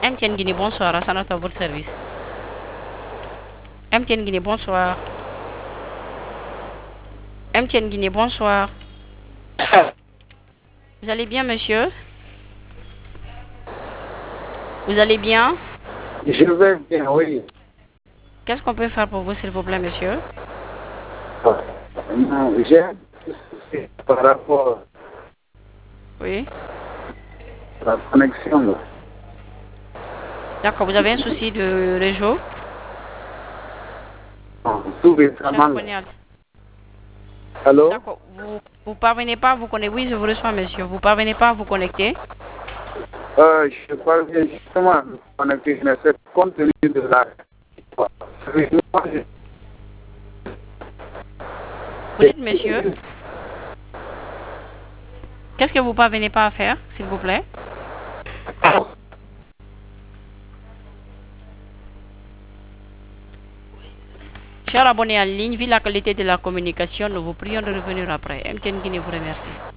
MTN Guinée, bonsoir. Rassanat à votre service. MTN Guinée, bonsoir. MTN Guinée, bonsoir. Vous allez bien, monsieur? Vous allez bien? Je vais bien, oui. Qu'est-ce qu'on peut faire pour vous, s'il vous plaît, monsieur? Non, j'ai un petit souci par rapport Oui. à la connexion. Là. D'accord, vous avez un souci de réseau? Non, tout Cher récemment. Bonial. Allô? D'accord, vous parvenez pas à vous connecter? Oui, je vous reçois, monsieur. Vous parvenez pas à vous connecter? Je parviens justement à me connecter, mais c'est compte tenu de la... Vous dites, monsieur? Qu'est-ce que vous parvenez pas à faire, s'il vous plaît? Chers abonnés en ligne, vu la qualité de la communication, nous vous prions de revenir après. MTN Guinée vous remercie.